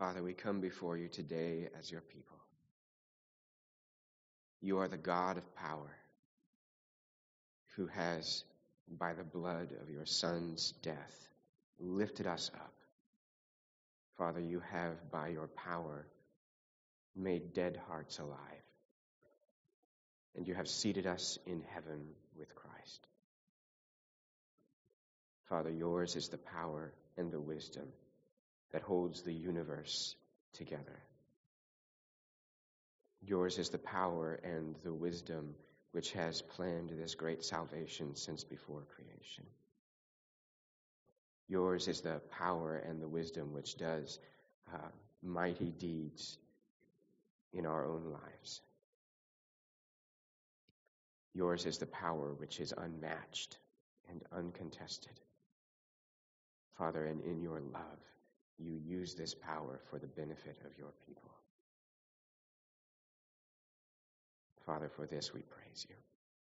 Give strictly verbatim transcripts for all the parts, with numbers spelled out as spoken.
Father, we come before you today as your people. You are the God of power who has, by the blood of your Son's death, lifted us up. Father, you have, by your power, made dead hearts alive. And you have seated us in heaven with Christ. Father, yours is the power and the wisdom that holds the universe together. Yours is the power and the wisdom which has planned this great salvation since before creation. Yours is the power and the wisdom which does uh, mighty deeds in our own lives. Yours is the power which is unmatched and uncontested. Father, and in your love, you use this power for the benefit of your people. Father, for this we praise you.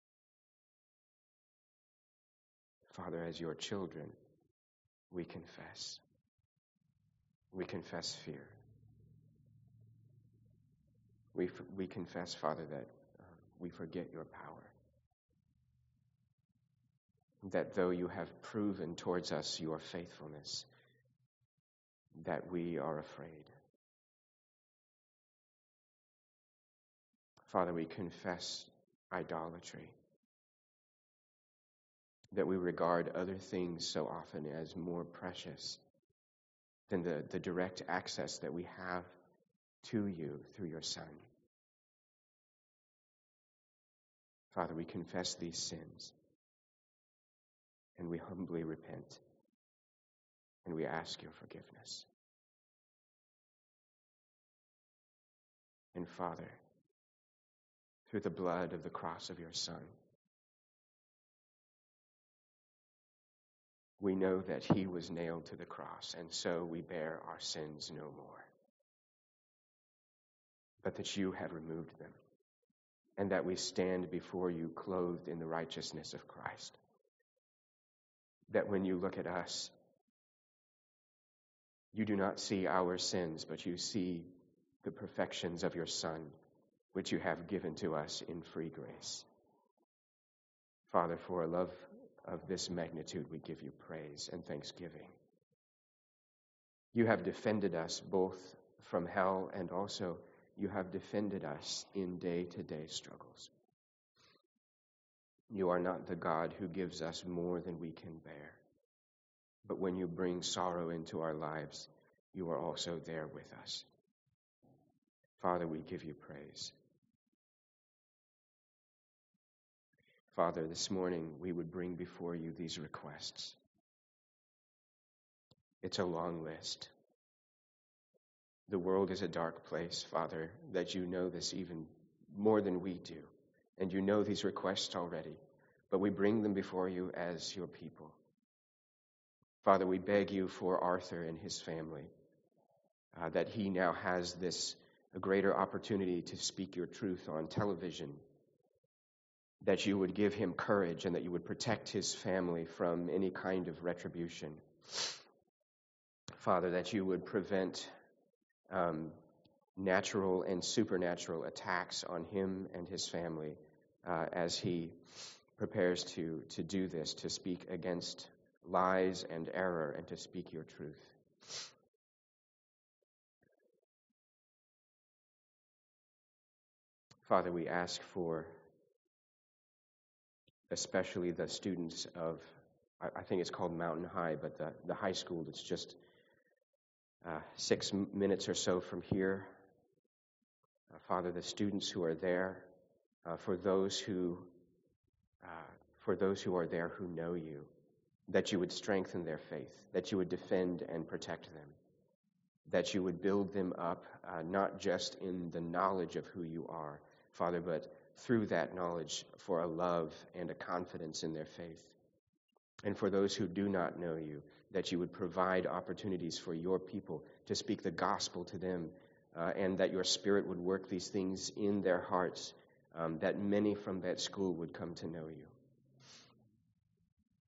Father, as your children, we confess. We confess fear. We, we confess, Father, that uh, we forget your power. That though you have proven towards us your faithfulness, that we are afraid. Father, we confess idolatry, that we regard other things so often as more precious than the, the direct access that we have to you through your Son. Father, we confess these sins, and we humbly repent, and we ask your forgiveness. And Father, through the blood of the cross of your Son, we know that he was nailed to the cross, and so we bear our sins no more. But that you have removed them, and that we stand before you clothed in the righteousness of Christ. That when you look at us, you do not see our sins, but you see the perfections of your Son, which you have given to us in free grace. Father, for a love of this magnitude, we give you praise and thanksgiving. You have defended us both from hell, and also you have defended us in day-to-day struggles. You are not the God who gives us more than we can bear. But when you bring sorrow into our lives, you are also there with us. Father, we give you praise. Father, this morning we would bring before you these requests. It's a long list. The world is a dark place, Father, that you know this even more than we do. And you know these requests already, but we bring them before you as your people. Father, we beg you for Arthur and his family, uh, that he now has this a greater opportunity to speak your truth on television, that you would give him courage and that you would protect his family from any kind of retribution. Father, that you would prevent um, natural and supernatural attacks on him and his family uh, as he prepares to, to do this, to speak against lies and error and to speak your truth. Father, we ask for especially the students of, I think it's called Mountain High, but the, the high school that's just uh, six minutes or so from here. Uh, Father, the students who are there, uh, for those who, uh, for those who are there who know you, that you would strengthen their faith, that you would defend and protect them, that you would build them up, uh, not just in the knowledge of who you are, Father, but through that knowledge for a love and a confidence in their faith. And for those who do not know you, that you would provide opportunities for your people to speak the gospel to them, uh, and that your Spirit would work these things in their hearts, um, that many from that school would come to know you.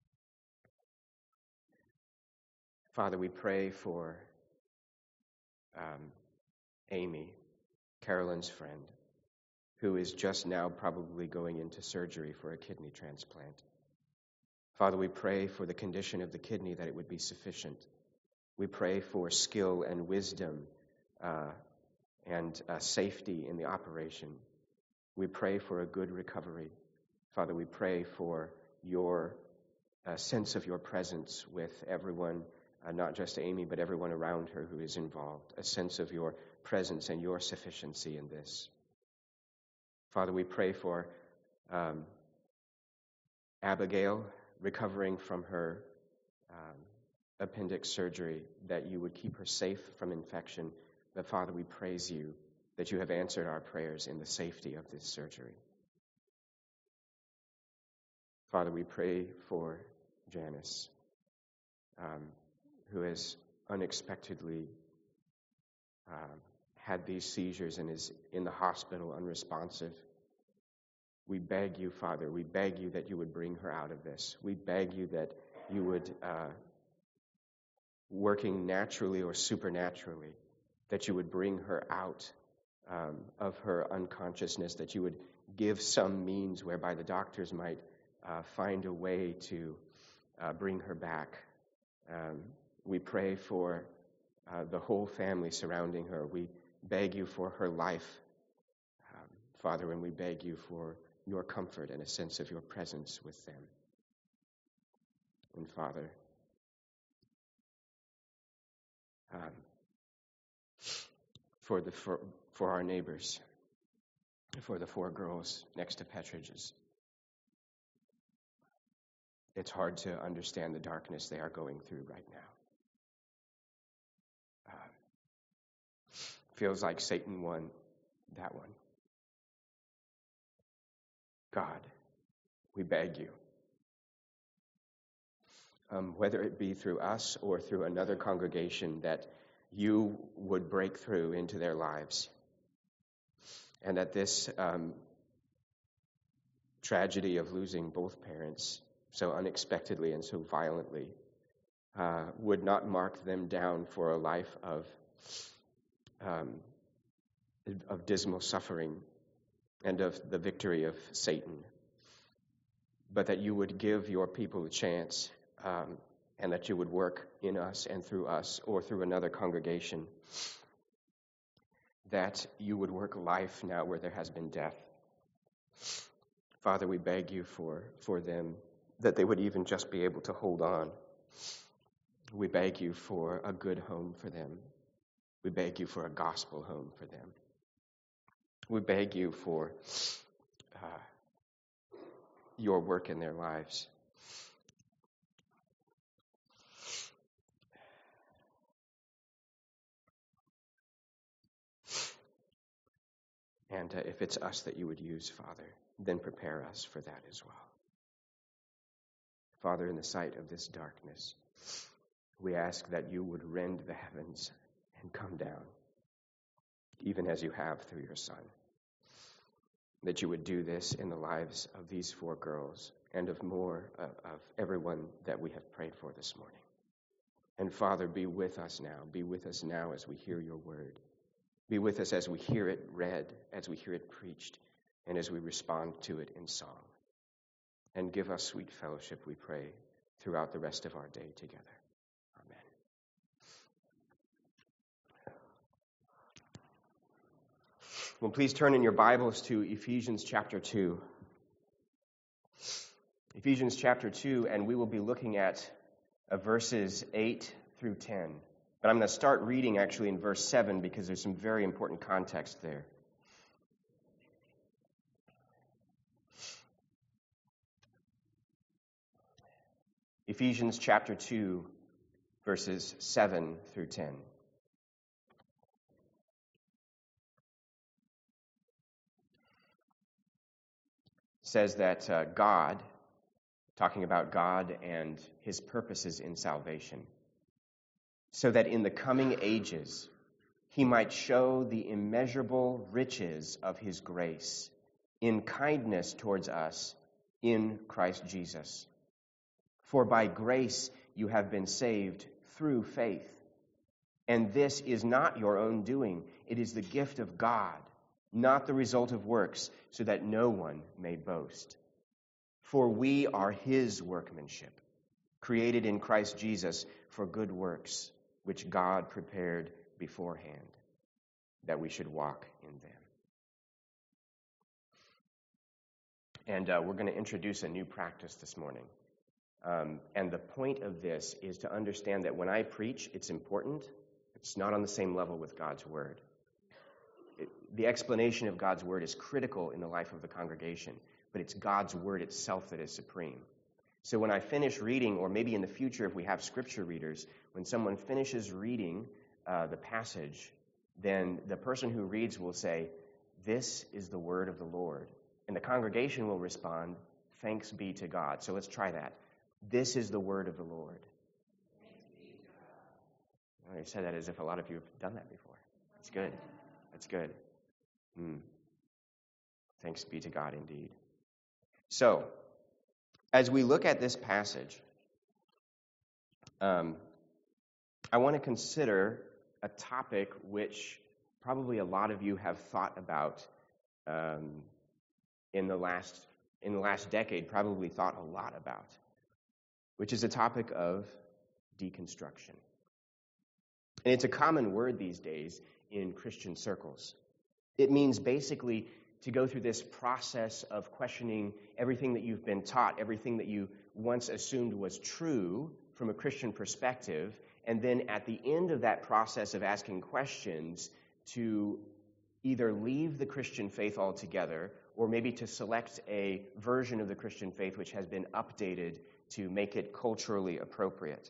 Father, we pray for um, Amy, Carolyn's friend, who is just now probably going into surgery for a kidney transplant. Father, we pray for the condition of the kidney, that it would be sufficient. We pray for skill and wisdom uh, and uh, safety in the operation. We pray for a good recovery. Father, we pray for your uh, sense of your presence with everyone, uh, not just Amy, but everyone around her who is involved, a sense of your presence and your sufficiency in this. Father, we pray for um, Abigail recovering from her um, appendix surgery, that you would keep her safe from infection. But Father, we praise you that you have answered our prayers in the safety of this surgery. Father, we pray for Janice, um, who has unexpectedly um, had these seizures and is in the hospital unresponsive. We beg you, Father, we beg you that you would bring her out of this. We beg you that you would, uh, working naturally or supernaturally, that you would bring her out um, of her unconsciousness, that you would give some means whereby the doctors might uh, find a way to uh, bring her back. Um, we pray for uh, the whole family surrounding her. We beg you for her life, um, Father, and we beg you for your comfort and a sense of your presence with them. And Father, um, for the for, for our neighbors, for the four girls next to Petridge's, it's hard to understand the darkness they are going through right now. Uh, feels like Satan won that one. God, we beg you, um, whether it be through us or through another congregation, that you would break through into their lives, and that this um, tragedy of losing both parents so unexpectedly and so violently uh, would not mark them down for a life of um, of dismal suffering and of the victory of Satan, but that you would give your people a chance, um, and that you would work in us and through us or through another congregation, that you would work life now where there has been death. Father, we beg you for, for them, that they would even just be able to hold on. We beg you for a good home for them. We beg you for a gospel home for them. We beg you for uh, your work in their lives. And uh, if it's us that you would use, Father, then prepare us for that as well. Father, in the sight of this darkness, we ask that you would rend the heavens and come down, even as you have through your Son. That you would do this in the lives of these four girls and of more uh, of everyone that we have prayed for this morning. And Father, be with us now. Be with us now as we hear your word. Be with us as we hear it read, as we hear it preached, and as we respond to it in song. And give us sweet fellowship, we pray, throughout the rest of our day together. Amen. Well, please turn in your Bibles to Ephesians chapter two. Ephesians chapter two, and we will be looking at uh, verses eight through ten. But I'm going to start reading actually in verse seven because there's some very important context there. Ephesians chapter two, verses seven through ten. Says that uh, God, talking about God and his purposes in salvation, so that in the coming ages he might show the immeasurable riches of his grace in kindness towards us in Christ Jesus. For by grace you have been saved through faith, And this is not your own doing. It is the gift of God, not the result of works, so that no one may boast. For we are his workmanship, created in Christ Jesus for good works, which God prepared beforehand, that we should walk in them. And uh, we're going to introduce a new practice this morning. Um, and the point of this is to understand that when I preach, it's important. It's not on the same level with God's Word. It, the explanation of God's Word is critical in the life of the congregation, but it's God's Word itself that is supreme. So when I finish reading, or maybe in the future if we have Scripture readers, when someone finishes reading uh, the passage, then the person who reads will say, "This is the Word of the Lord." And the congregation will respond, "Thanks be to God." So let's try that. This is the Word of the Lord. I said that as if a lot of you have done that before. That's good. That's good. Hmm. Thanks be to God indeed. So, as we look at this passage, um, I want to consider a topic which probably a lot of you have thought about um, in the last in the last decade, probably thought a lot about, which is the topic of deconstruction. And it's a common word these days in Christian circles. It means basically to go through this process of questioning everything that you've been taught, everything that you once assumed was true from a Christian perspective, and then at the end of that process of asking questions, to either leave the Christian faith altogether or maybe to select a version of the Christian faith which has been updated to make it culturally appropriate.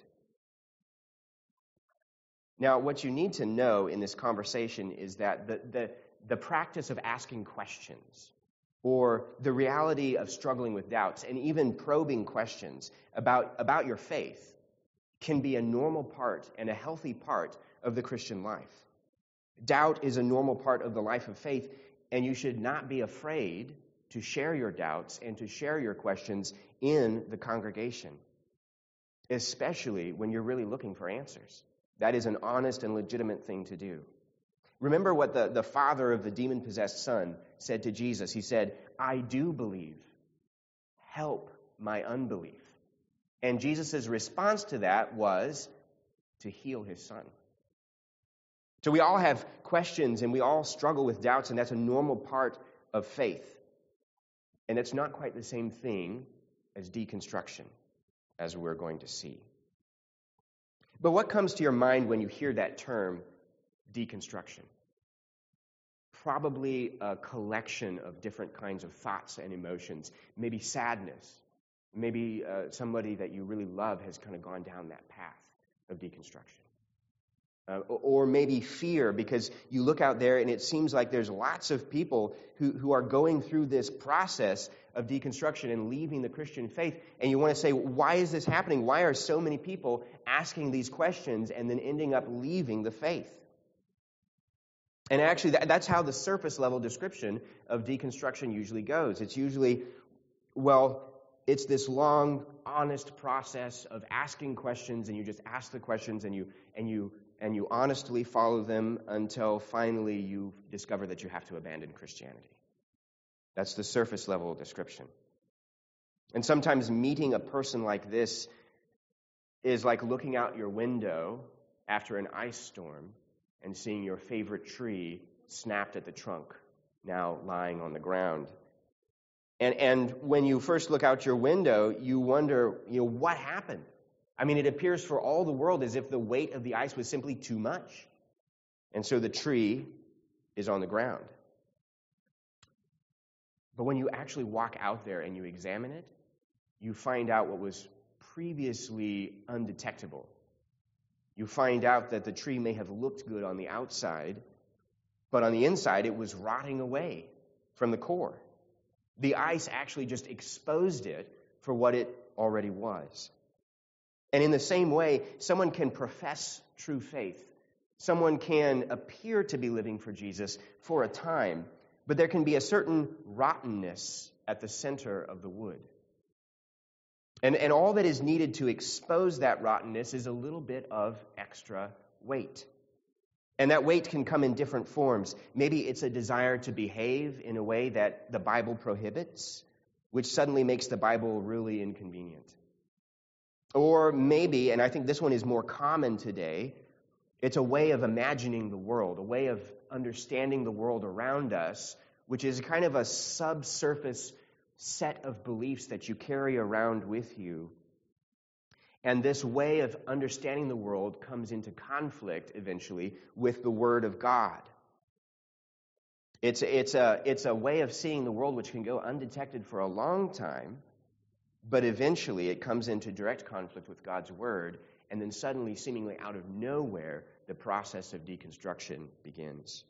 Now, what you need to know in this conversation is that the, the, the practice of asking questions, or the reality of struggling with doubts, and even probing questions about, about your faith, can be a normal part and a healthy part of the Christian life. Doubt is a normal part of the life of faith, and you should not be afraid to share your doubts and to share your questions in the congregation, especially when you're really looking for answers. That is an honest and legitimate thing to do. Remember what the, the father of the demon-possessed son said to Jesus. He said, "I do believe. Help my unbelief." And Jesus' response to that was to heal his son. So we all have questions and we all struggle with doubts, and that's a normal part of faith. And it's not quite the same thing as deconstruction, as we're going to see. But what comes to your mind when you hear that term, deconstruction? Probably a collection of different kinds of thoughts and emotions. Maybe sadness. Maybe uh, somebody that you really love has kind of gone down that path of deconstruction. Uh, or maybe fear, because you look out there and it seems like there's lots of people who, who are going through this process of deconstruction and leaving the Christian faith, and you want to say, why is this happening? Why are so many people asking these questions and then ending up leaving the faith? And actually, that, that's how the surface level description of deconstruction usually goes. It's usually, well, it's this long, honest process of asking questions, and you just ask the questions, and you and you and you honestly follow them until finally you discover that you have to abandon Christianity. That's the surface level description. And sometimes meeting a person like this is like looking out your window after an ice storm and seeing your favorite tree snapped at the trunk, now lying on the ground. And and when you first look out your window, you wonder, you know, what happened? I mean, it appears for all the world as if the weight of the ice was simply too much. And so the tree is on the ground. But when you actually walk out there and you examine it, you find out what was previously undetectable. You find out that the tree may have looked good on the outside, but on the inside it was rotting away from the core. The ice actually just exposed it for what it already was. And in the same way, someone can profess true faith. Someone can appear to be living for Jesus for a time, but there can be a certain rottenness at the center of the wood. And, and all that is needed to expose that rottenness is a little bit of extra weight. And that weight can come in different forms. Maybe it's a desire to behave in a way that the Bible prohibits, which suddenly makes the Bible really inconvenient. Or maybe, and I think this one is more common today, it's a way of imagining the world, a way of understanding the world around us, which is kind of a subsurface set of beliefs that you carry around with you. And this way of understanding the world comes into conflict eventually with the Word of God. It's, it's, a, it's a way of seeing the world which can go undetected for a long time, but eventually it comes into direct conflict with God's Word, and then suddenly, seemingly out of nowhere, the process of deconstruction begins.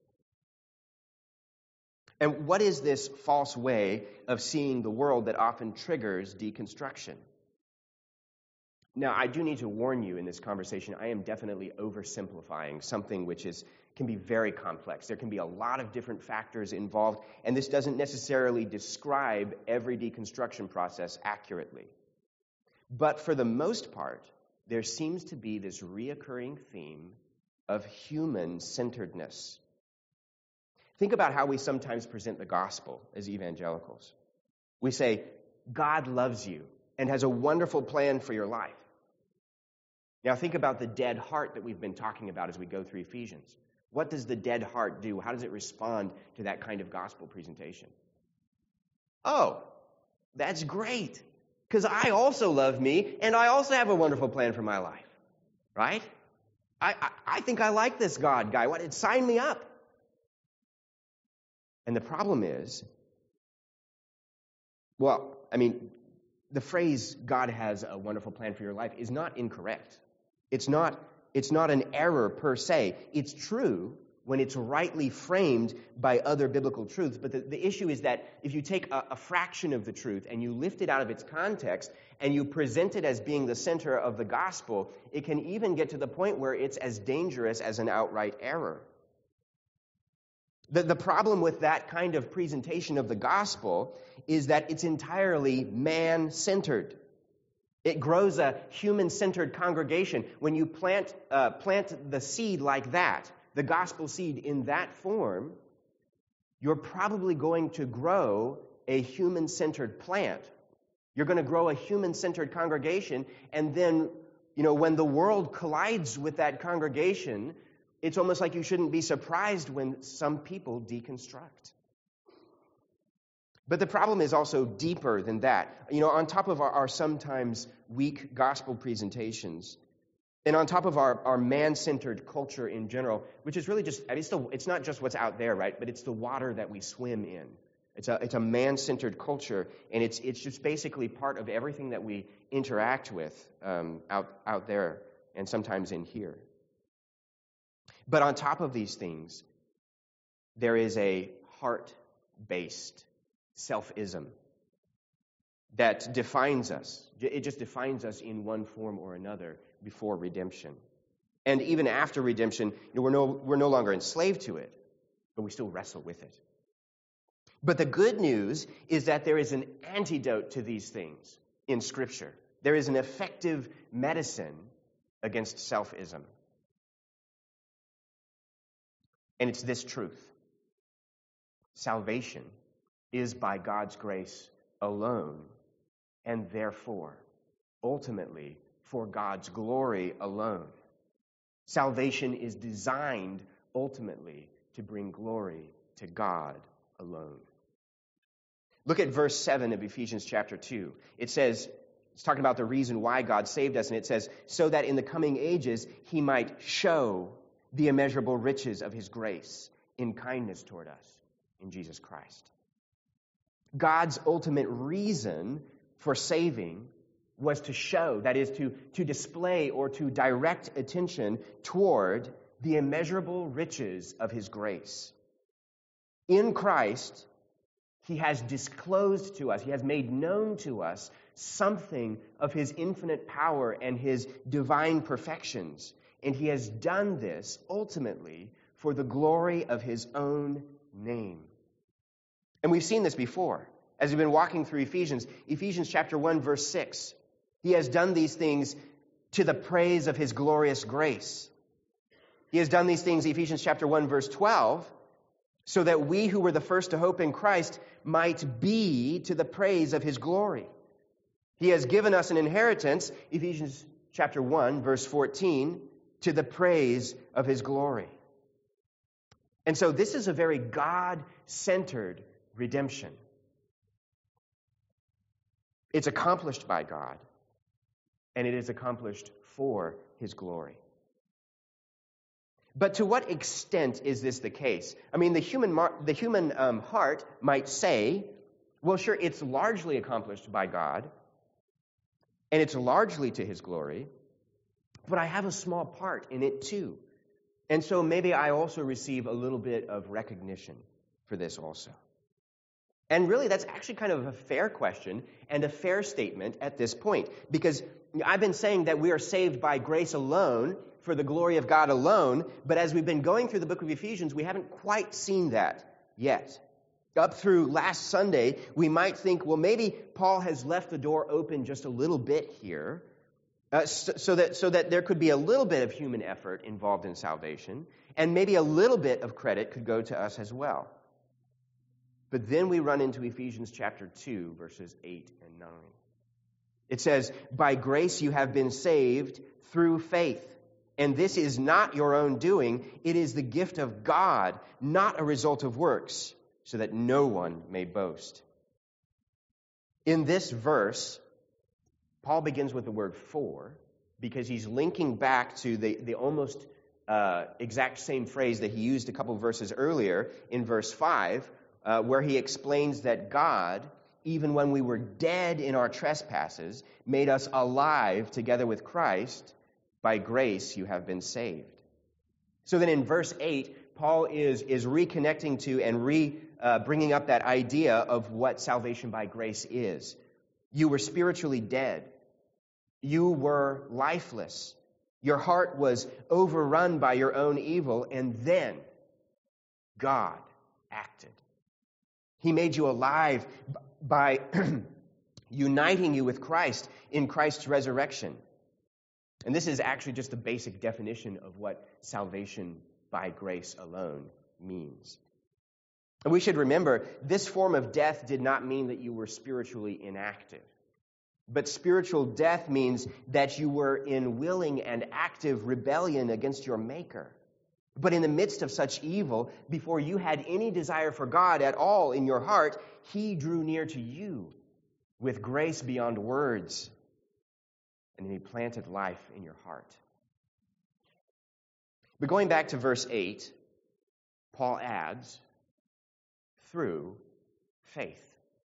And what is this false way of seeing the world that often triggers deconstruction? Now, I do need to warn you in this conversation, I am definitely oversimplifying something which is can be very complex. There can be a lot of different factors involved, and this doesn't necessarily describe every deconstruction process accurately. But for the most part, there seems to be this reoccurring theme of human-centeredness. Think about how we sometimes present the gospel as evangelicals. We say, God loves you and has a wonderful plan for your life. Now think about the dead heart that we've been talking about as we go through Ephesians. What does the dead heart do? How does it respond to that kind of gospel presentation? Oh, that's great, because I also love me, and I also have a wonderful plan for my life, right? I, I, I think I like this God guy. What? Sign me up. And the problem is, well, I mean, the phrase, God has a wonderful plan for your life, is not incorrect. It's not, it's not an error per se. It's true when it's rightly framed by other biblical truths. But the, the issue is that if you take a, a fraction of the truth and you lift it out of its context and you present it as being the center of the gospel, it can even get to the point where it's as dangerous as an outright error. The, the problem with that kind of presentation of the gospel is that it's entirely man-centered. It grows a human-centered congregation. When you plant uh, plant the seed like that, the gospel seed in that form, you're probably going to grow a human-centered plant. You're going to grow a human-centered congregation, and then, you know, when the world collides with that congregation, it's almost like you shouldn't be surprised when some people deconstruct. But the problem is also deeper than that. You know, on top of our, our sometimes weak gospel presentations, and on top of our, our man-centered culture in general, which is really just, it's, the, it's not just what's out there, right? But it's the water that we swim in. It's a, it's a man-centered culture, and it's, it's just basically part of everything that we interact with um, out, out there and sometimes in here. But on top of these things, there is a heart-based selfism that defines us. It just defines us in one form or another before redemption. And even after redemption, you know, we're no, we're no longer enslaved to it, but we still wrestle with it. But the good news is that there is an antidote to these things in Scripture. There is an effective medicine against selfism. And it's this truth. Salvation is by God's grace alone, and therefore, ultimately, for God's glory alone. Salvation is designed, ultimately, to bring glory to God alone. Look at verse seven of Ephesians chapter two. It says, it's talking about the reason why God saved us, and it says, so that in the coming ages he might show the immeasurable riches of his grace in kindness toward us in Jesus Christ. God's ultimate reason for saving was to show, that is, to, to display or to direct attention toward the immeasurable riches of his grace. In Christ, he has disclosed to us, he has made known to us something of his infinite power and his divine perfections. And he has done this ultimately for the glory of his own name. And we've seen this before. As we've been walking through Ephesians, Ephesians chapter one, verse six, he has done these things to the praise of his glorious grace. He has done these things, Ephesians chapter one, verse twelve, so that we who were the first to hope in Christ might be to the praise of his glory. He has given us an inheritance, Ephesians chapter one, verse fourteen, to the praise of his glory. And so this is a very God-centered redemption. It's accomplished by God, and it is accomplished for his glory. But to what extent is this the case? I mean, the human mar- the human um, heart might say, well, sure, it's largely accomplished by God, and it's largely to his glory, but I have a small part in it too. And so maybe I also receive a little bit of recognition for this also. And really, that's actually kind of a fair question and a fair statement at this point, because I've been saying that we are saved by grace alone, for the glory of God alone, but as we've been going through the book of Ephesians, we haven't quite seen that yet. Up through last Sunday, we might think, well, maybe Paul has left the door open just a little bit here, uh, so, so that so that there could be a little bit of human effort involved in salvation, and maybe a little bit of credit could go to us as well. But then we run into Ephesians chapter two, verses eight and nine. It says, "By grace you have been saved through faith. And this is not your own doing. It is the gift of God, not a result of works, so that no one may boast." In this verse, Paul begins with the word "for," because he's linking back to the, the almost uh, exact same phrase that he used a couple verses earlier in verse five, uh, where he explains that God, even when we were dead in our trespasses, made us alive together with Christ. By grace you have been saved. So then in verse eight, Paul is, is reconnecting to and re uh, bringing up that idea of what salvation by grace is. You were spiritually dead. You were lifeless. Your heart was overrun by your own evil, and then God acted. He made you alive by uniting you with Christ in Christ's resurrection. And this is actually just the basic definition of what salvation by grace alone means. And we should remember, this form of death did not mean that you were spiritually inactive. But spiritual death means that you were in willing and active rebellion against your Maker. But in the midst of such evil, before you had any desire for God at all in your heart, he drew near to you with grace beyond words. And he planted life in your heart. But going back to verse eight, Paul adds, through faith.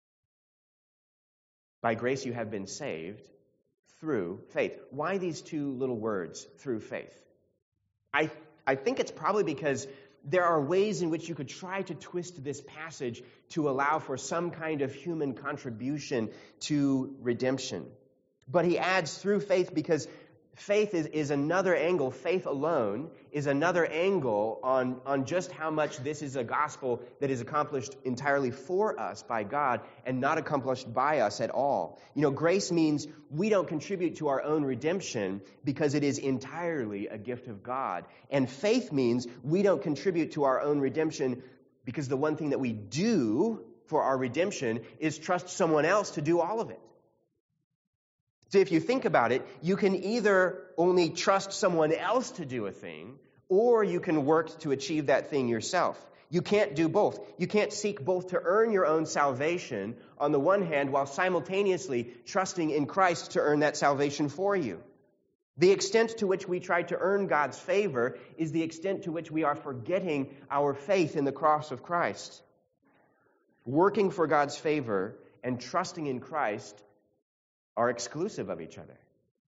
By grace you have been saved through faith. Why these two little words, through faith? I, I think it's probably because there are ways in which you could try to twist this passage to allow for some kind of human contribution to redemption. But he adds through faith because faith is, is another angle. Faith alone is another angle on, on just how much this is a gospel that is accomplished entirely for us by God and not accomplished by us at all. You know, grace means we don't contribute to our own redemption because it is entirely a gift of God. And faith means we don't contribute to our own redemption because the one thing that we do for our redemption is trust someone else to do all of it. So if you think about it, you can either only trust someone else to do a thing, or you can work to achieve that thing yourself. You can't do both. You can't seek both to earn your own salvation on the one hand, while simultaneously trusting in Christ to earn that salvation for you. The extent to which we try to earn God's favor is the extent to which we are forgetting our faith in the cross of Christ. Working for God's favor and trusting in Christ are exclusive of each other.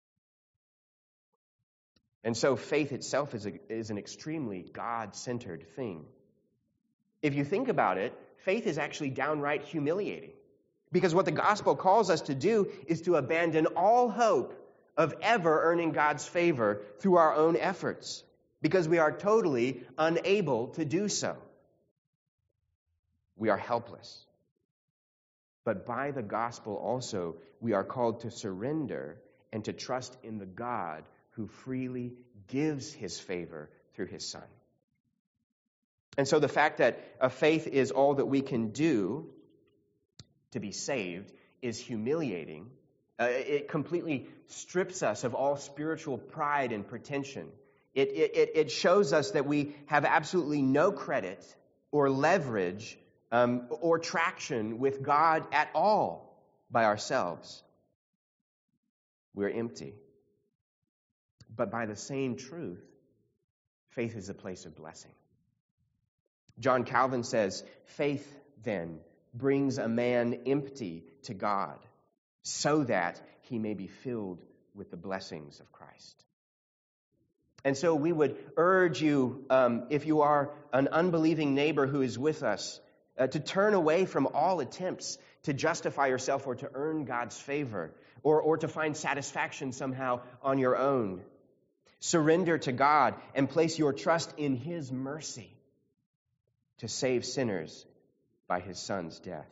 And so faith itself is, a, is an extremely God-centered thing. If you think about it, faith is actually downright humiliating. Because what the gospel calls us to do is to abandon all hope of ever earning God's favor through our own efforts, because we are totally unable to do so. We are helpless. But by the gospel also, we are called to surrender and to trust in the God who freely gives his favor through his Son. And so the fact that a faith is all that we can do to be saved is humiliating. Uh, it completely strips us of all spiritual pride and pretension. It, it, it shows us that we have absolutely no credit or leverage um, or traction with God at all by ourselves. We're empty. But by the same truth, faith is a place of blessing. John Calvin says, faith, then, brings a man empty to God so that he may be filled with the blessings of Christ. And so we would urge you, um, if you are an unbelieving neighbor who is with us, uh, to turn away from all attempts to justify yourself or to earn God's favor or, or to find satisfaction somehow on your own. Surrender to God and place your trust in his mercy to save sinners by his Son's death.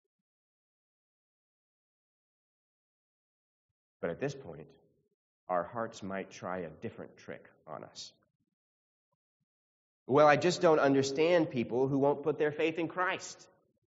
But at this point, our hearts might try a different trick on us. Well, I just don't understand people who won't put their faith in Christ.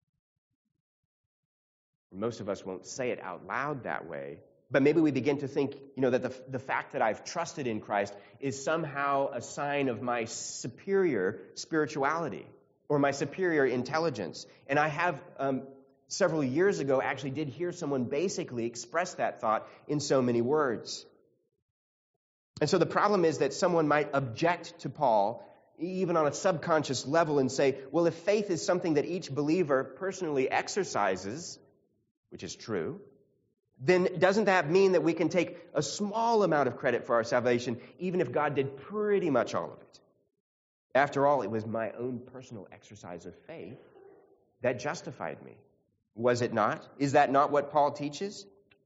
Most of us won't say it out loud that way, but maybe we begin to think, you know, that the, the fact that I've trusted in Christ is somehow a sign of my superior spirituality or my superior intelligence. And I have, um, several years ago, actually did hear someone basically express that thought in so many words. And so the problem is that someone might object to Paul, even on a subconscious level, and say, well, if faith is something that each believer personally exercises, which is true, then doesn't that mean that we can take a small amount of credit for our salvation, even if God did pretty much all of it? After all, it was my own personal exercise of faith that justified me. Was it not? Is that not what Paul teaches?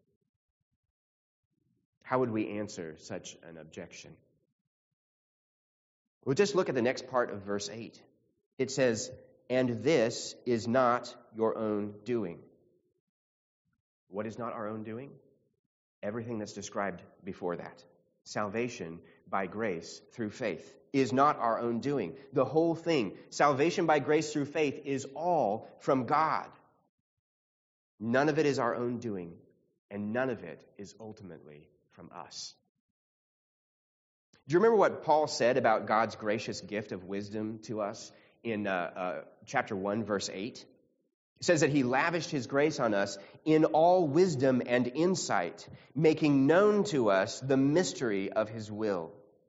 How would we answer such an objection? We'll just look at the next part of verse eight. It says, and this is not your own doing. What is not our own doing? Everything that's described before that. Salvation by grace through faith is not our own doing. The whole thing, salvation by grace through faith, is all from God. None of it is our own doing, and none of it is ultimately from us. Do you remember what Paul said about God's gracious gift of wisdom to us in uh, uh, chapter one, verse eight? It says that he lavished his grace on us in all wisdom and insight, making known to us the mystery of his will.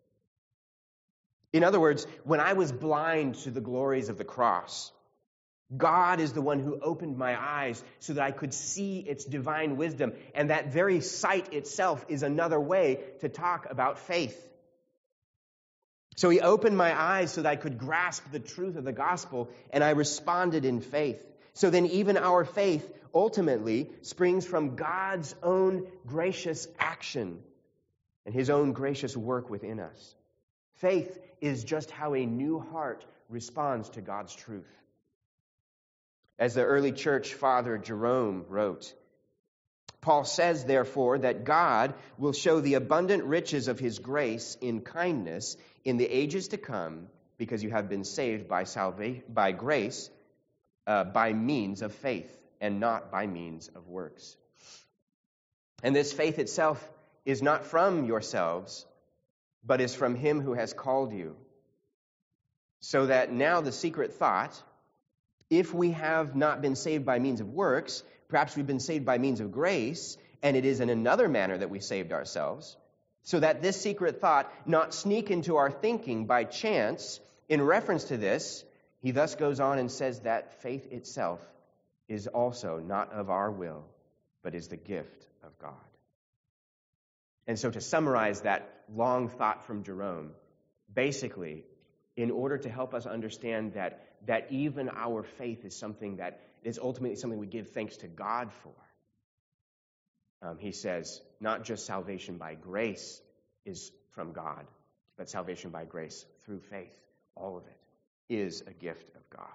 In other words, when I was blind to the glories of the cross, God is the one who opened my eyes so that I could see its divine wisdom. And that very sight itself is another way to talk about faith. So he opened my eyes so that I could grasp the truth of the gospel, and I responded in faith. So then even our faith ultimately springs from God's own gracious action and his own gracious work within us. Faith is just how a new heart responds to God's truth. As the early church father Jerome wrote, Paul says, therefore, that God will show the abundant riches of his grace in kindness in the ages to come, because you have been saved by salvation, by grace, uh, by means of faith, and not by means of works. And this faith itself is not from yourselves, but is from him who has called you. So that now the secret thought, if we have not been saved by means of works, perhaps we've been saved by means of grace, and it is in another manner that we saved ourselves, so that this secret thought not sneak into our thinking by chance. In reference to this, he thus goes on and says that faith itself is also not of our will, but is the gift of God. And so to summarize that long thought from Jerome, basically, in order to help us understand that, that even our faith is something that is ultimately something we give thanks to God for, um, he says, not just salvation by grace is from God, but salvation by grace through faith, all of it, is a gift of God.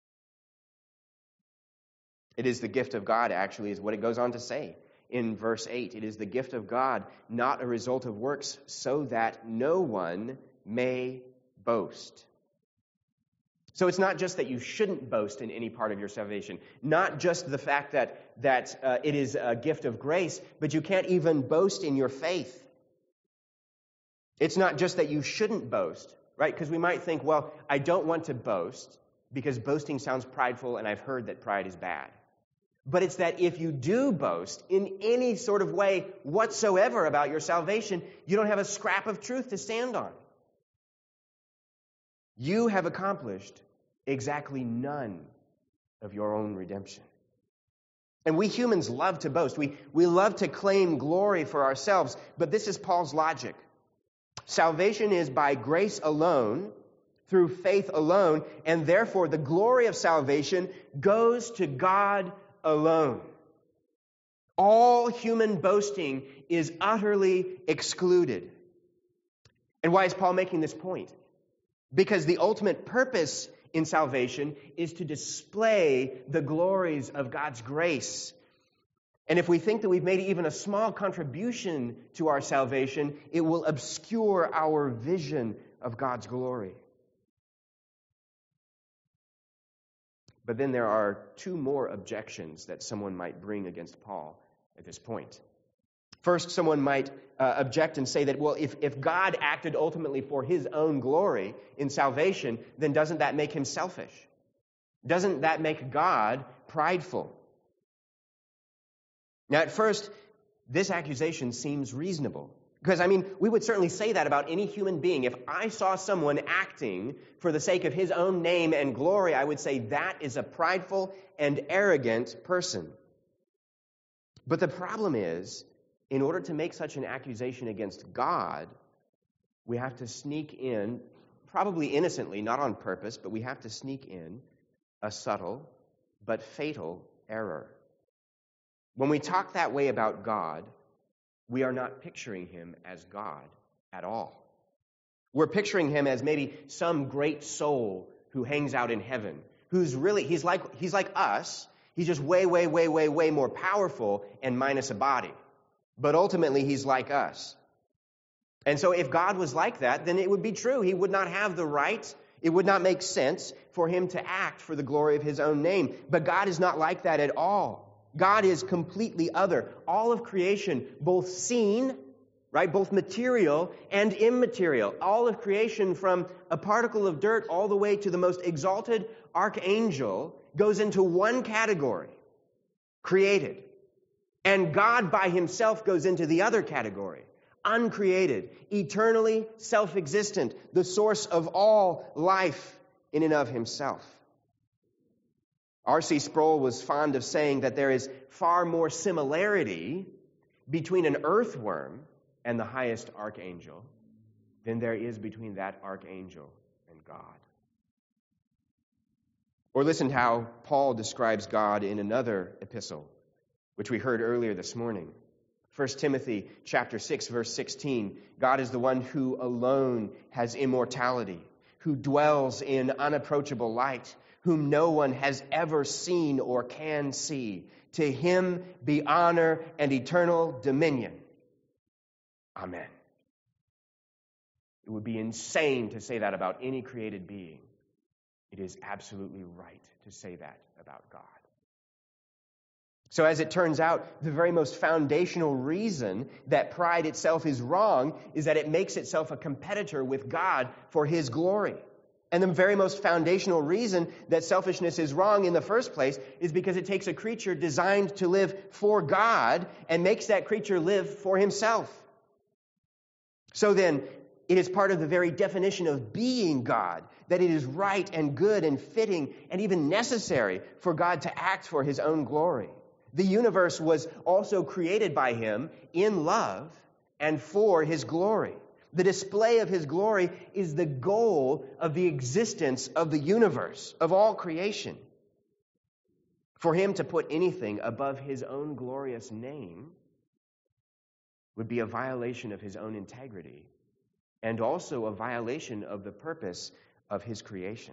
It is the gift of God, actually, is what it goes on to say in verse eight. It is the gift of God, not a result of works, so that no one may boast. So it's not just that you shouldn't boast in any part of your salvation, not just the fact that, that uh, it is a gift of grace, but you can't even boast in your faith. It's not just that you shouldn't boast, right? Because we might think, well, I don't want to boast because boasting sounds prideful, and I've heard that pride is bad. But it's that if you do boast in any sort of way whatsoever about your salvation, you don't have a scrap of truth to stand on. You have accomplished exactly none of your own redemption. And we humans love to boast. We, we love to claim glory for ourselves, but this is Paul's logic. Salvation is by grace alone, through faith alone, and therefore the glory of salvation goes to God alone. All human boasting is utterly excluded. And why is Paul making this point? Because the ultimate purpose in salvation is to display the glories of God's grace. And if we think that we've made even a small contribution to our salvation, it will obscure our vision of God's glory. But then there are two more objections that someone might bring against Paul at this point. First, someone might uh, object and say that, well, if, if God acted ultimately for his own glory in salvation, then doesn't that make him selfish? Doesn't that make God prideful? Now, at first, this accusation seems reasonable. Because, I mean, we would certainly say that about any human being. If I saw someone acting for the sake of his own name and glory, I would say that is a prideful and arrogant person. But the problem is, in order to make such an accusation against God, we have to sneak in, probably innocently, not on purpose, but we have to sneak in a subtle but fatal error. When we talk that way about God, we are not picturing him as God at all. We're picturing him as maybe some great soul who hangs out in heaven, who's really, he's like, he's like us. He's just way, way, way, way, way more powerful and minus a body. But ultimately, he's like us. And so if God was like that, then it would be true. He would not have the right, it would not make sense for him to act for the glory of his own name. But God is not like that at all. God is completely other. All of creation, both seen, right, both material and immaterial. All of creation, from a particle of dirt all the way to the most exalted archangel, goes into one category, created. And God by himself goes into the other category, uncreated, eternally self-existent, the source of all life in and of himself. R C Sproul was fond of saying that there is far more similarity between an earthworm and the highest archangel than there is between that archangel and God. Or listen to how Paul describes God in another epistle, which we heard earlier this morning. First Timothy chapter six, verse sixteen. God is the one who alone has immortality, who dwells in unapproachable light, whom no one has ever seen or can see. To him be honor and eternal dominion. Amen. It would be insane to say that about any created being. It is absolutely right to say that about God. So as it turns out, the very most foundational reason that pride itself is wrong is that it makes itself a competitor with God for his glory. And the very most foundational reason that selfishness is wrong in the first place is because it takes a creature designed to live for God and makes that creature live for himself. So then, it is part of the very definition of being God that it is right and good and fitting and even necessary for God to act for his own glory. The universe was also created by him in love and for his glory. The display of his glory is the goal of the existence of the universe, of all creation. For him to put anything above his own glorious name would be a violation of his own integrity and also a violation of the purpose of his creation.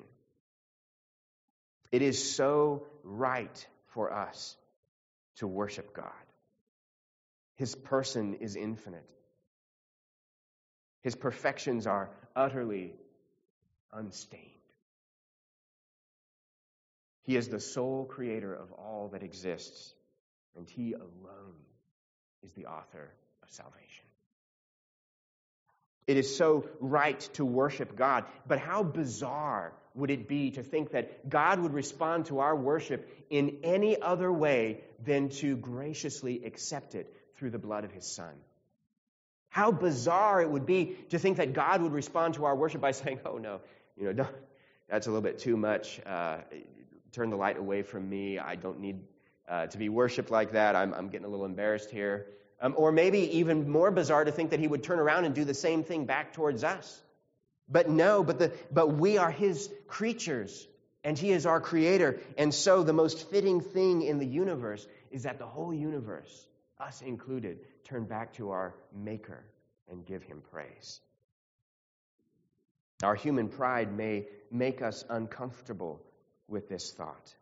It is so right for us to worship God. His person is infinite. His perfections are utterly unstained. He is the sole creator of all that exists, and he alone is the author of salvation. It is so right to worship God, but how bizarre would it be to think that God would respond to our worship in any other way than to graciously accept it through the blood of his Son? How bizarre it would be to think that God would respond to our worship by saying, oh no, you know, don't, that's a little bit too much. Uh, turn the light away from me. I don't need uh, to be worshipped like that. I'm, I'm getting a little embarrassed here. Um, or maybe even more bizarre to think that he would turn around and do the same thing back towards us. But no, but, the, but we are his creatures, and he is our creator. And so the most fitting thing in the universe is that the whole universe, us included, turn back to our Maker and give him praise. Our human pride may make us uncomfortable with this thought.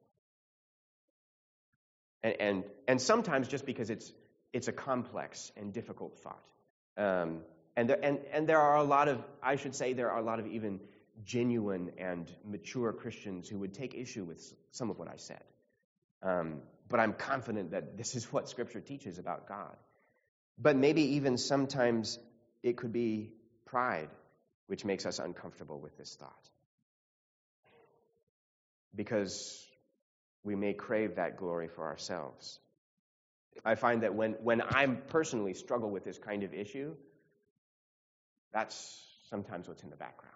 And, and, and sometimes just because it's it's a complex and difficult thought. Um, and, there, and, and there are a lot of, I should say, there are a lot of even genuine and mature Christians who would take issue with some of what I said. Um, but I'm confident that this is what Scripture teaches about God. But maybe even sometimes it could be pride which makes us uncomfortable with this thought. Because we may crave that glory for ourselves. I find that when, when I personally struggle with this kind of issue, that's sometimes what's in the background.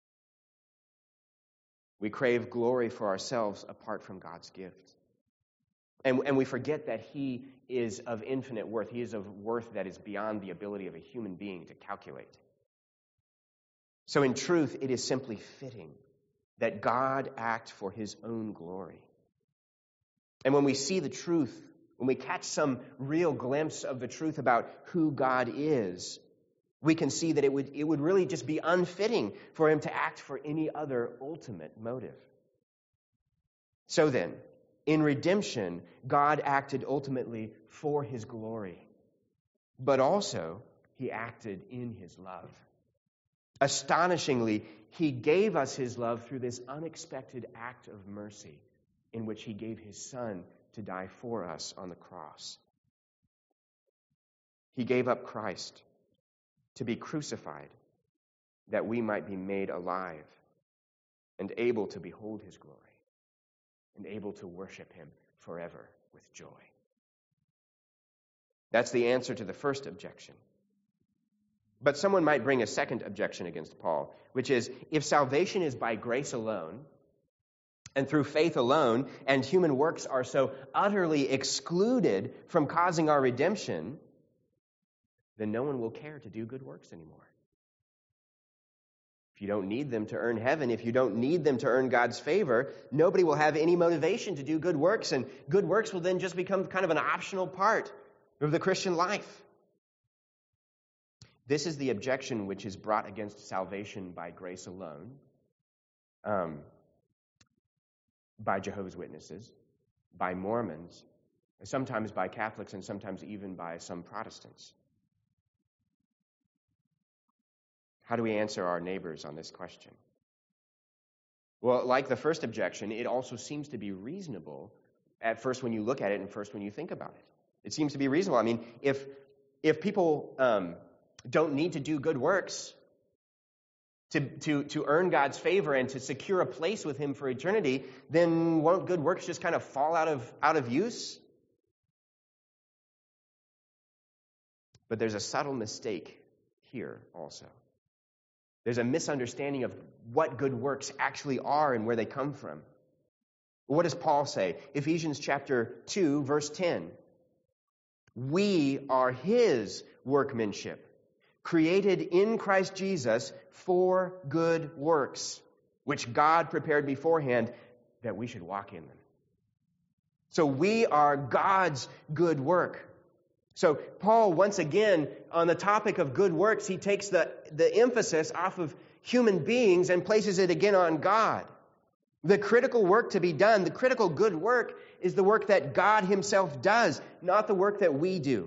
We crave glory for ourselves apart from God's gift. And, and we forget that he is of infinite worth. He is of worth that is beyond the ability of a human being to calculate. So in truth, it is simply fitting that God act for his own glory. And when we see the truth, when we catch some real glimpse of the truth about who God is, we can see that it would, it would really just be unfitting for him to act for any other ultimate motive. So then, in redemption, God acted ultimately for his glory, but also he acted in his love. Astonishingly, he gave us his love through this unexpected act of mercy in which he gave his Son to die for us on the cross. He gave up Christ to be crucified that we might be made alive and able to behold his glory and able to worship him forever with joy. That's the answer to the first objection. But someone might bring a second objection against Paul, which is, if salvation is by grace alone, and through faith alone, and human works are so utterly excluded from causing our redemption, then no one will care to do good works anymore. If you don't need them to earn heaven, if you don't need them to earn God's favor, nobody will have any motivation to do good works, and good works will then just become kind of an optional part of the Christian life. This is the objection which is brought against salvation by grace alone. Um, by Jehovah's Witnesses, by Mormons, sometimes by Catholics, and sometimes even by some Protestants. How do we answer our neighbors on this question? Well, like the first objection, it also seems to be reasonable at first when you look at it and first when you think about it. It seems to be reasonable. I mean, if if people um, don't need to do good works to, to, to earn God's favor and to secure a place with him for eternity, then won't good works just kind of fall out of, out of use? But there's a subtle mistake here also. There's a misunderstanding of what good works actually are and where they come from. What does Paul say? Ephesians chapter two, verse ten. We are his workmanship, created in Christ Jesus for good works, which God prepared beforehand that we should walk in them. So we are God's good work. So Paul, once again, on the topic of good works, he takes the, the emphasis off of human beings and places it again on God. The critical work to be done, the critical good work, is the work that God himself does, not the work that we do.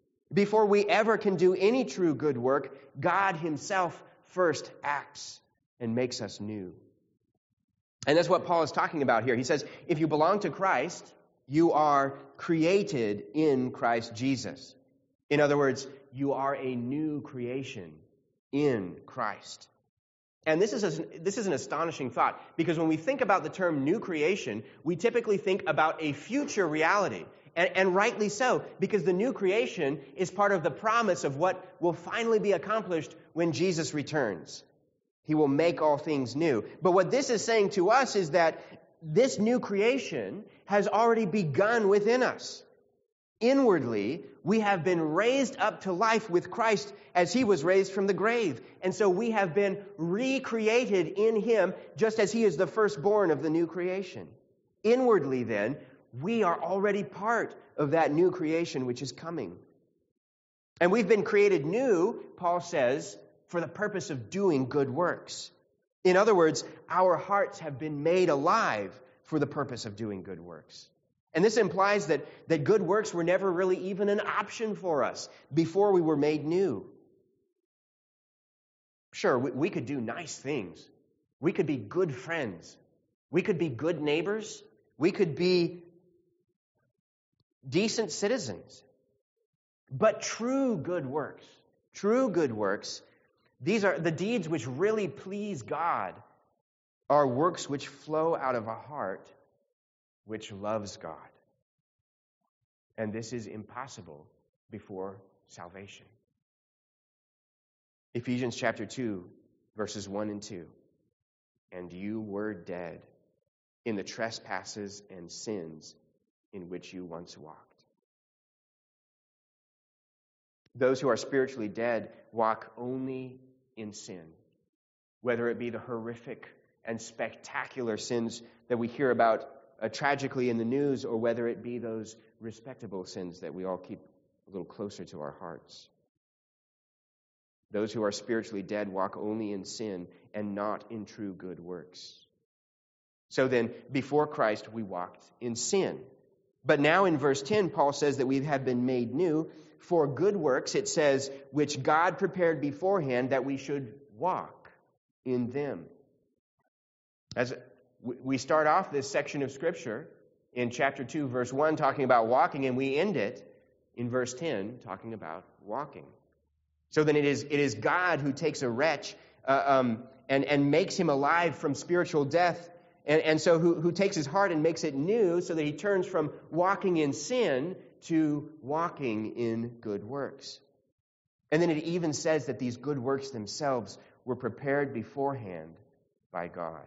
Before we ever can do any true good work, God himself first acts. and makes us new. And that's what Paul is talking about here. He says, if you belong to Christ, you are created in Christ Jesus. In other words, you are a new creation in Christ. And this is a, this is an astonishing thought, because when we think about the term new creation, we typically think about a future reality. And, and rightly so, because the new creation is part of the promise of what will finally be accomplished when Jesus returns. He will make all things new. But what this is saying to us is that this new creation has already begun within us. Inwardly, we have been raised up to life with Christ as He was raised from the grave. And so we have been recreated in Him just as He is the firstborn of the new creation. Inwardly, then, we are already part of that new creation which is coming. And we've been created new, Paul says, for the purpose of doing good works. In other words, our hearts have been made alive for the purpose of doing good works. And this implies that, that good works were never really even an option for us before we were made new. Sure, we, we could do nice things. We could be good friends. We could be good neighbors. We could be decent citizens. But true good works, true good works, these are the deeds which really please God, are works which flow out of a heart which loves God. And this is impossible before salvation. Ephesians chapter two, verses one and two. And you were dead in the trespasses and sins in which you once walked. Those who are spiritually dead walk only in sin, whether it be the horrific and spectacular sins that we hear about uh, tragically in the news, or whether it be those respectable sins that we all keep a little closer to our hearts. Those who are spiritually dead walk only in sin and not in true good works. So then, before Christ, we walked in sin. But now in verse ten, Paul says that we have been made new for good works, it says, which God prepared beforehand that we should walk in them. As we start off this section of Scripture in chapter two, verse one, talking about walking, and we end it in verse ten, talking about walking. So then it is it is God who takes a wretch uh, um, and, and makes him alive from spiritual death, and, and so who, who takes his heart and makes it new so that he turns from walking in sin to walking in good works. And then it even says that these good works themselves were prepared beforehand by God.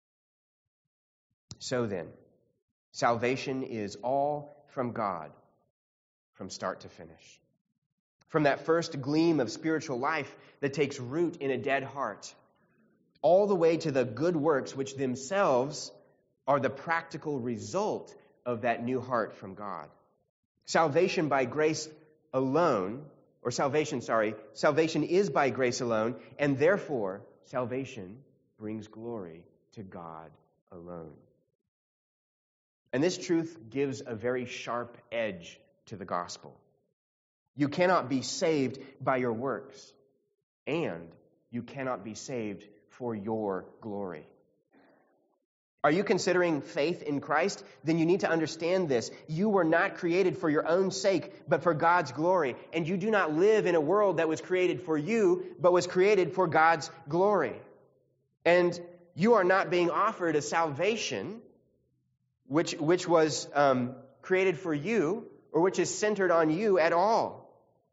So then, salvation is all from God, from start to finish. From that first gleam of spiritual life that takes root in a dead heart, all the way to the good works which themselves are the practical result of that new heart from God. Salvation by grace alone, or salvation, sorry, salvation is by grace alone, and therefore salvation brings glory to God alone. And this truth gives a very sharp edge to the gospel. You cannot be saved by your works, and you cannot be saved for your glory. Are you considering faith in Christ? Then you need to understand this. You were not created for your own sake, but for God's glory. And you do not live in a world that was created for you, but was created for God's glory. And you are not being offered a salvation which, which was um, created for you, or which is centered on you at all.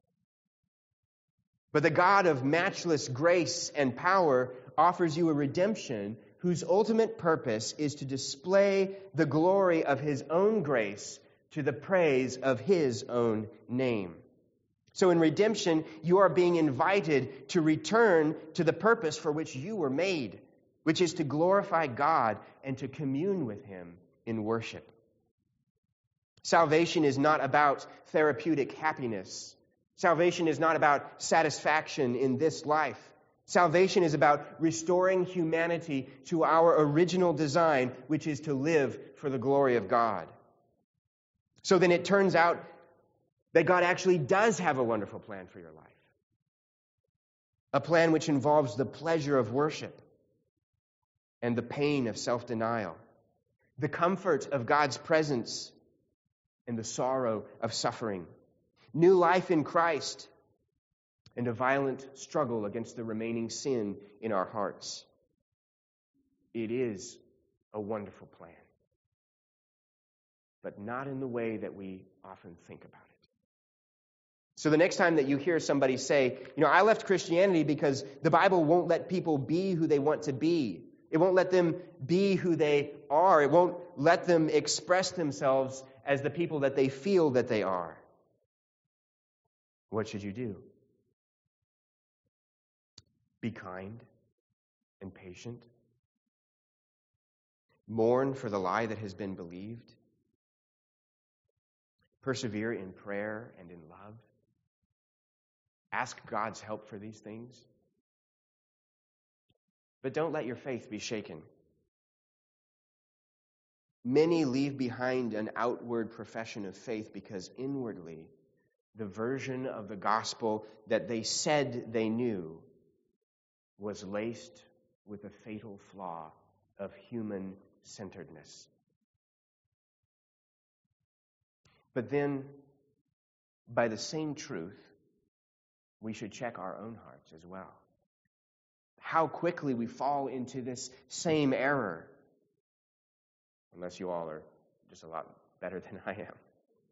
But the God of matchless grace and power offers you a redemption whose ultimate purpose is to display the glory of His own grace to the praise of His own name. So in redemption, you are being invited to return to the purpose for which you were made, which is to glorify God and to commune with Him in worship. Salvation is not about therapeutic happiness. Salvation is not about satisfaction in this life. Salvation is about restoring humanity to our original design, which is to live for the glory of God. So then it turns out that God actually does have a wonderful plan for your life. A plan which involves the pleasure of worship, and the pain of self-denial, the comfort of God's presence and the sorrow of suffering, new life in Christ, and a violent struggle against the remaining sin in our hearts. It is a wonderful plan, but not in the way that we often think about it. So the next time that you hear somebody say, you know, I left Christianity because the Bible won't let people be who they want to be. It won't let them be who they are. It won't let them express themselves as the people that they feel that they are. What should you do? Be kind and patient. Mourn for the lie that has been believed. Persevere in prayer and in love. Ask God's help for these things. But don't let your faith be shaken. Many leave behind an outward profession of faith because inwardly, the version of the gospel that they said they knew was laced with a fatal flaw of human-centeredness. But then, by the same truth, we should check our own hearts as well. How quickly we fall into this same error. Unless you all are just a lot better than I am.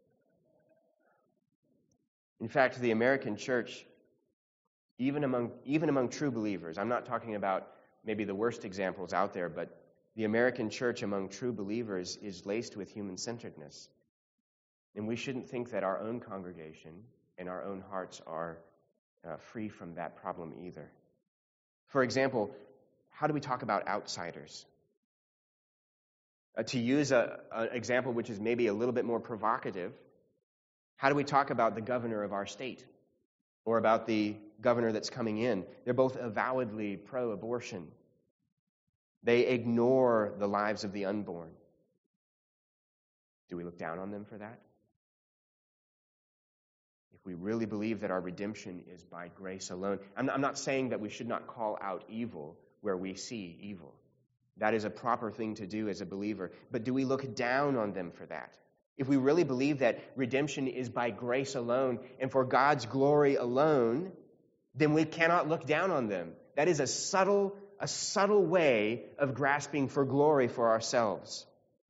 In fact, the American church, even among even among true believers, I'm not talking about maybe the worst examples out there, but the American church among true believers is laced with human-centeredness. And we shouldn't think that our own congregation and our own hearts are uh, free from that problem either. For example, how do we talk about outsiders? Uh, to use a, an example which is maybe a little bit more provocative, how do we talk about the governor of our state or about the governor that's coming in? They're both avowedly pro-abortion. They ignore the lives of the unborn. Do we look down on them for that? If we really believe that our redemption is by grace alone, I'm, I'm not saying that we should not call out evil where we see evil. That is a proper thing to do as a believer. But do we look down on them for that? If we really believe that redemption is by grace alone and for God's glory alone, then we cannot look down on them. That is a subtle, a subtle way of grasping for glory for ourselves.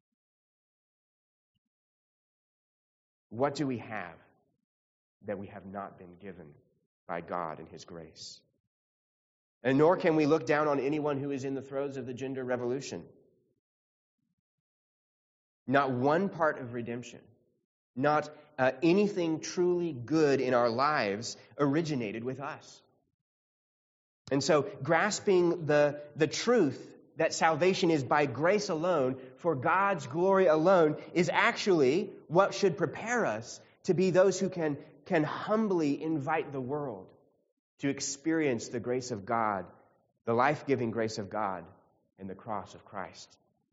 What do we have that we have not been given by God and His grace? And nor can we look down on anyone who is in the throes of the gender revolution. Not one part of redemption, not uh, anything truly good in our lives originated with us. And so grasping the, the truth that salvation is by grace alone, for God's glory alone, is actually what should prepare us to be those who can, can humbly invite the world to experience the grace of God, the life-giving grace of God, and the cross of Christ.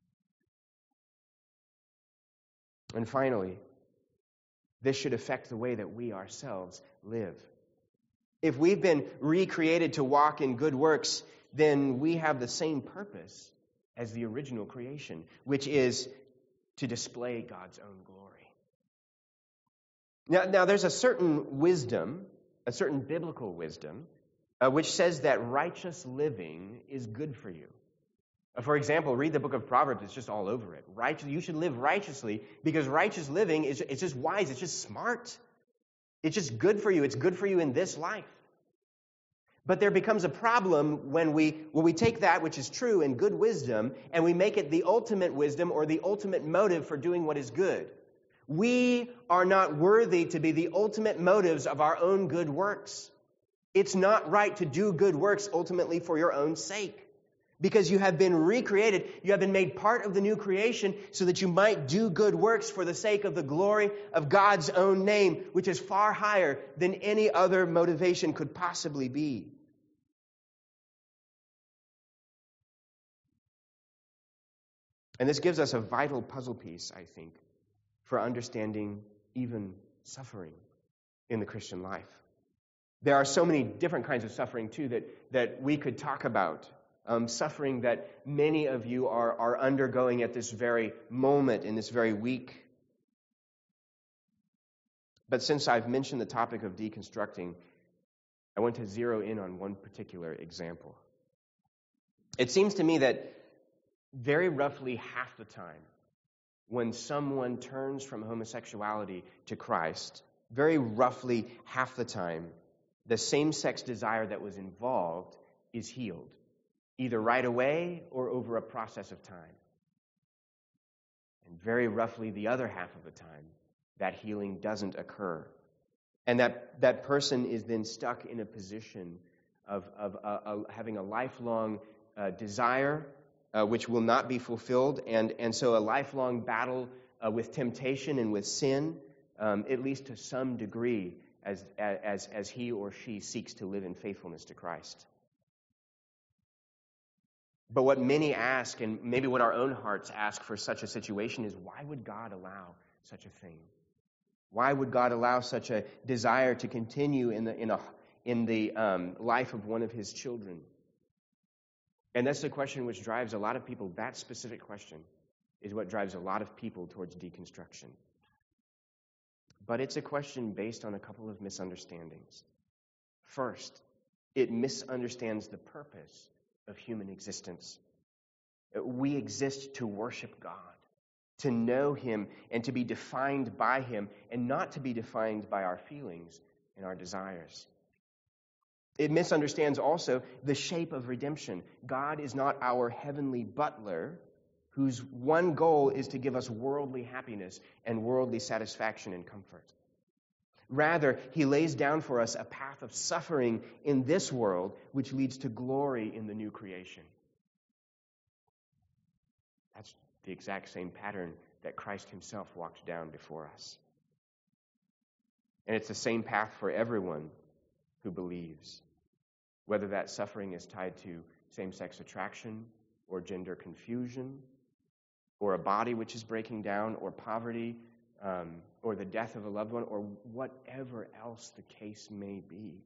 And finally, this should affect the way that we ourselves live. If we've been recreated to walk in good works, then we have the same purpose as the original creation, which is to display God's own glory. Now, now there's a certain wisdom, a certain biblical wisdom, uh, which says that righteous living is good for you. Uh, for example, read the book of Proverbs. It's just all over it. Righteous, you should live righteously because righteous living is it's just wise. It's just smart. It's just good for you. It's good for you in this life. But there becomes a problem when we when we take that which is true and good wisdom and we make it the ultimate wisdom or the ultimate motive for doing what is good. We are not worthy to be the ultimate motives of our own good works. It's not right to do good works ultimately for your own sake. Because you have been recreated, you have been made part of the new creation so that you might do good works for the sake of the glory of God's own name, which is far higher than any other motivation could possibly be. And this gives us a vital puzzle piece, I think, for understanding even suffering in the Christian life. There are so many different kinds of suffering, too, that, that we could talk about. um, suffering that many of you are, are undergoing at this very moment, in this very week. But since I've mentioned the topic of deconstructing, I want to zero in on one particular example. It seems to me that very roughly half the time, when someone turns from homosexuality to Christ, very roughly half the time, the same-sex desire that was involved is healed, either right away or over a process of time. And very roughly the other half of the time, that healing doesn't occur. And that, that person is then stuck in a position of, of uh, uh, having a lifelong uh, desire uh, which will not be fulfilled, and, and so a lifelong battle uh, with temptation and with sin, um, at least to some degree, as, as, as he or she seeks to live in faithfulness to Christ. But what many ask, and maybe what our own hearts ask for such a situation, is why would God allow such a thing? Why would God allow such a desire to continue in the in a in the um, life of one of His children? And that's the question which drives a lot of people. That specific question is what drives a lot of people towards deconstruction. But it's a question based on a couple of misunderstandings. First, it misunderstands the purpose of human existence. We exist to worship God, to know Him, and to be defined by Him, and not to be defined by our feelings and our desires. It misunderstands also the shape of redemption. God is not our heavenly butler, whose one goal is to give us worldly happiness and worldly satisfaction and comfort. Rather, He lays down for us a path of suffering in this world, which leads to glory in the new creation. That's the exact same pattern that Christ Himself walked down before us. And it's the same path for everyone who believes, whether that suffering is tied to same-sex attraction or gender confusion or a body which is breaking down or poverty um, or the death of a loved one or whatever else the case may be.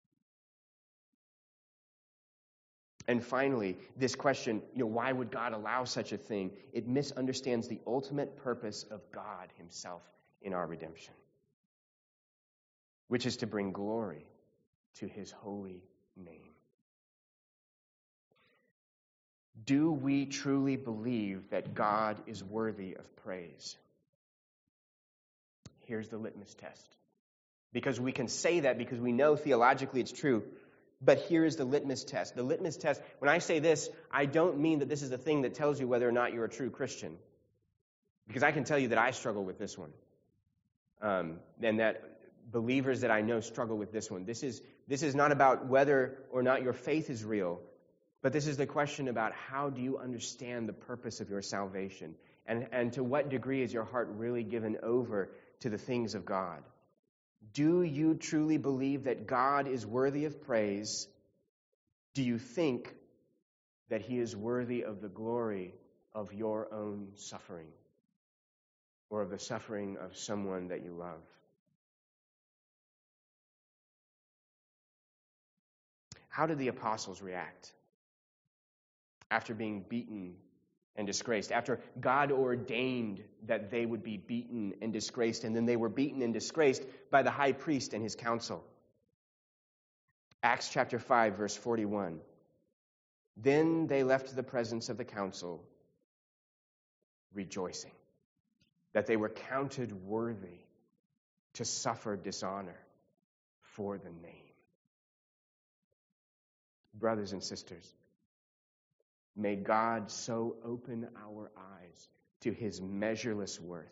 And finally, this question, you know, why would God allow such a thing? It misunderstands the ultimate purpose of God Himself in our redemption, which is to bring glory to His holy name. Do we truly believe that God is worthy of praise? Here's the litmus test. Because we can say that because we know theologically it's true. But here is the litmus test. The litmus test, when I say this, I don't mean that this is the thing that tells you whether or not you're a true Christian. Because I can tell you that I struggle with this one. Um, and that believers that I know struggle with this one. This is, this is not about whether or not your faith is real, but this is the question about how do you understand the purpose of your salvation? And, and to what degree is your heart really given over to the things of God? Do you truly believe that God is worthy of praise? Do you think that He is worthy of the glory of your own suffering or of the suffering of someone that you love? How did the apostles react after being beaten and disgraced, after God ordained that they would be beaten and disgraced, and then they were beaten and disgraced by the high priest and his council? Acts chapter five, verse forty-one. Then they left the presence of the council, rejoicing that they were counted worthy to suffer dishonor for the name. Brothers and sisters, may God so open our eyes to His measureless worth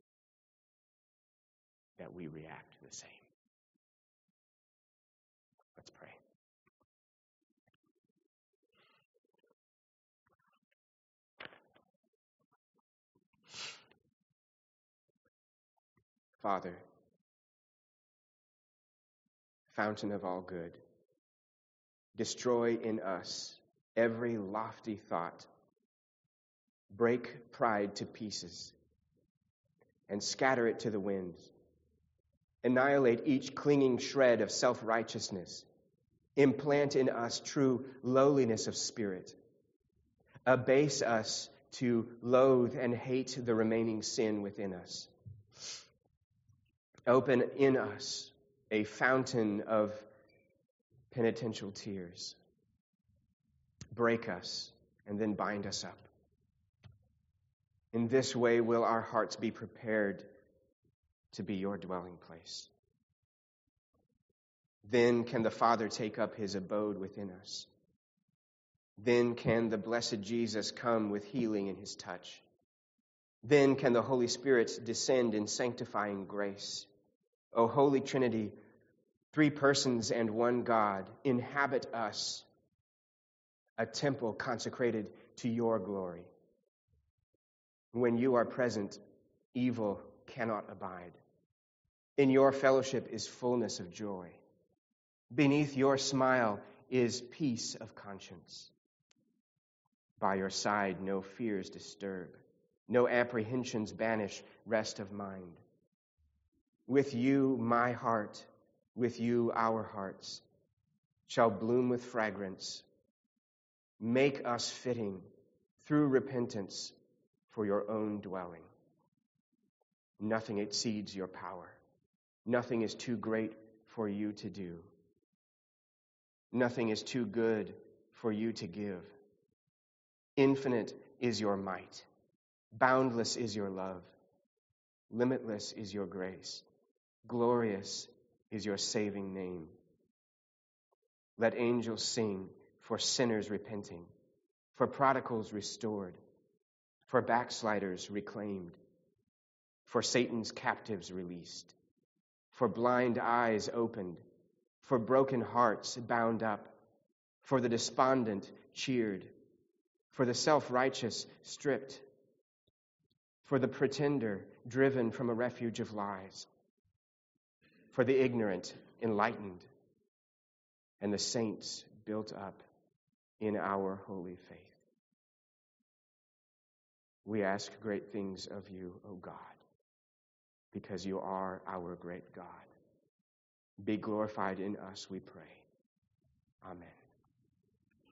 that we react the same. Let's pray. Father, fountain of all good, destroy in us every lofty thought, break pride to pieces, and scatter it to the winds. Annihilate each clinging shred of self-righteousness. Implant in us true lowliness of spirit, Abase us to loathe and hate the remaining sin within us. Open in us a fountain of penitential tears. Break us and then bind us up. In this way will our hearts be prepared to be your dwelling place. Then can the Father take up his abode within us. Then can the blessed Jesus come with healing in his touch. Then can the Holy Spirit descend in sanctifying grace. O Holy Trinity, three persons and one God, inhabit us, a temple consecrated to your glory. When you are present, evil cannot abide. In your fellowship is fullness of joy. Beneath your smile is peace of conscience. By your side, no fears disturb, no apprehensions banish rest of mind. With you, my heart, with you, our hearts, shall bloom with fragrance. Make us fitting through repentance for your own dwelling. Nothing exceeds your power. Nothing is too great for you to do. Nothing is too good for you to give. Infinite is your might. Boundless is your love. Limitless is your grace. Glorious is your saving name. Let angels sing for sinners repenting, for prodigals restored, for backsliders reclaimed, for Satan's captives released, for blind eyes opened, for broken hearts bound up, for the despondent cheered, for the self-righteous stripped, for the pretender driven from a refuge of lies, for the ignorant enlightened, and the saints built up in our holy faith. We ask great things of you, O God, because you are our great God. Be glorified in us, we pray. Amen.